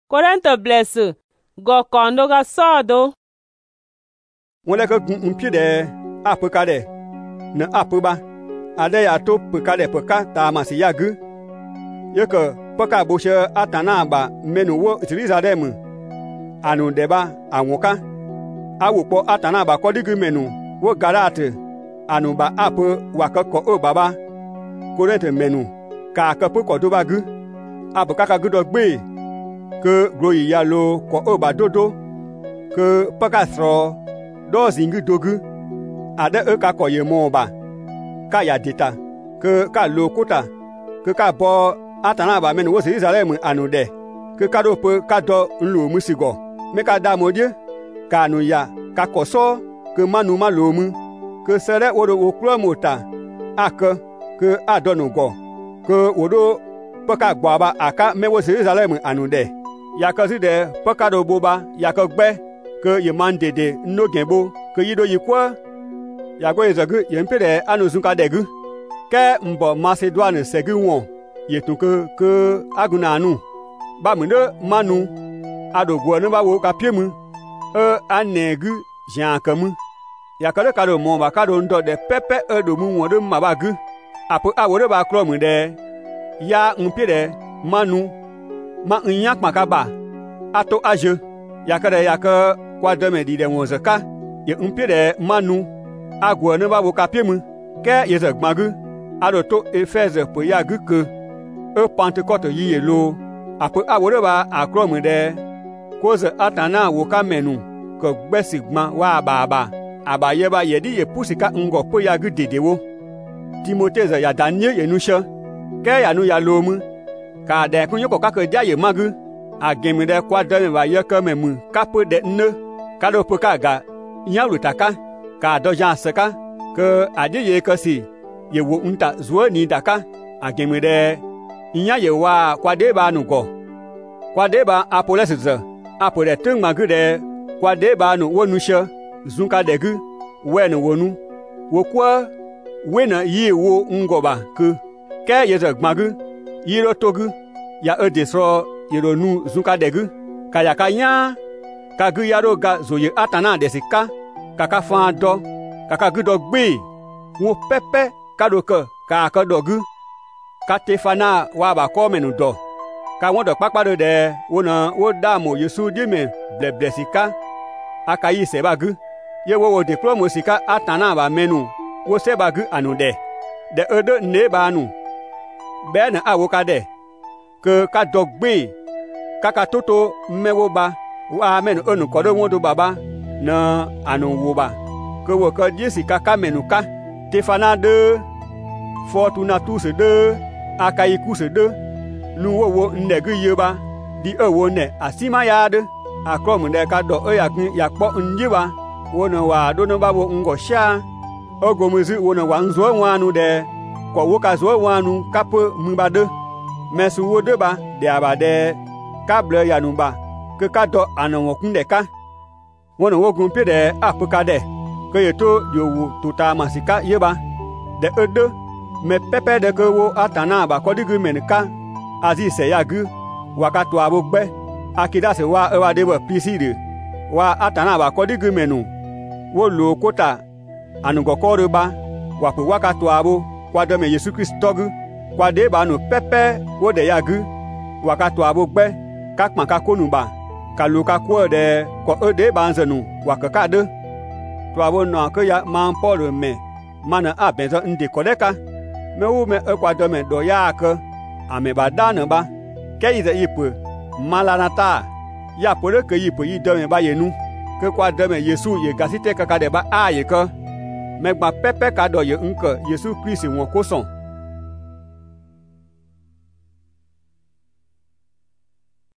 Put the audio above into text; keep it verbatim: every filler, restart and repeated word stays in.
Korinthe blesse go kondo ga sodo. Wole ka gun un pied de apokade na apoba ade ya to pekade peka ta masi yagu yeke peka boshe atana ba menu wo Jerusalem anu deba anwoka awupo atana ba kodigu menu wo garate anu ba apo wakako o baba Korinthe menu ka ka po kodoba gu apoka ka gudo gbe ke groyi ya lo ko o ba dodo ke peka thro do zingu dogu ade e ka koye mo ba ka ya dita ke ka lo kota ke ka bo atana ba menu wo Jerusalem anu de ke ka do pe ka do nlo musigo me ka da modie ka anu ya ka koso ke manu malomu ke sere wodo wo kro mota aka ke adonu go ke wodo pe ka gbo ba aka me wo Jerusalem anu de ya ka si de pe ka do boba ya ka gbe ke ye man dede no genbo ke yido yikwa ya go ezagu ye mpede anu zunka degu ke mbo Macedoine segu won ye tunke ke aguna anu ba mu de manu adogwo ne ba wo ka piemu e anegu jan kamu ya ka de ka do mo ba ka do ndo de pepe e do mu won de ma ba gu apo awore ba kro mu de ya mpede manu ma nyak makaba ato aje ya ka de ya ka kwa de me di de won zaka ye mpede manu agwo ne ba wo ka piemu ke ye ze gmagu ado to Efeze po ya gu ke e Pentecote yi ye lo apo awore ba akro mu de koze atana wo ka menu ko gbesigma wa baba abaye ba yedi ye pusika ngo po ya gu dedewo Timothée za ya danye ye nusha ke ya nu ya lomu ka de kun yoko ka ke dia ye magu agemi de kwa de ba ye ka memu ka po de ne ka do po ka ga nya lutaka ka do jan seka ke ade ye ka si ye wo unta zuo ni daka agemi de nya ye wa kwa de ba nu go kwa de ba Apollos ze apole tung magu de kwa de ba nu wo nusha zunka de gu we nu wonu wo kwa we na yi wo ngoba ke ke ye ze gmagu yi ro togu ya e desro ye ro nu zunka de gu ka ya ka nya ka gu ya ro ga zo ye atana de sika ka ka fa do ka ka gu do gbe wo pepe ka do ke ka ka do gu ka tefana wa ba ko menu do ka won do papa do de wo na wo da mo Yesu di me bleble sika aka yi se ba gu ye wo wo de promo sika atana ba menu wo se ba gu anu de de edo ne ba anu be na awoka de ke ka do gbe ka ka toto mewo ba wa menu onu ko do won do baba na anu wo ba ke wo ka di sika ka menu ka tefana de Fortunatus de akaiku se de lu wo wo ndegu yeba di e wo ne asima ya de akrom de ka do e ya kin ya po njiba wo no wa do no ba wo ngo sha ogomuzi wo no wa nzo wanu de ko wo ka zo wanu kapo mba de mesu wo de ba de abade kable ya nu ba ke ka do anwo kun de ka wo no wo gun pe de apuka de ke yeto yo wo tuta masika yeba de edo me pepe de ke wo atana ba kodigu menka azi se yagu wakatu abo gbe akida se wa ewa de bo piside wa atana ba kodigu menu wo lo kota anugo koro ba wa pe wakatu abo kwa de me Yesu Kristo gu kwa de ba no pepe wo de yagu wakatu abo gbe ka pon ka konu ba ka lo ka ko de ko e de ba nzenu wakaka de to abo no ka ya man Paul me mana abenzo ndi kodeka me wo me e kwa de me do ya ka ame ba dana ba ke ize ipu malanata ya pore ke ipu yi de me ba yenu ke kwa de me Yesu ye gasite kaka de ba aye ka me gba pepe ka do ye nko Yesu Kristi won ko son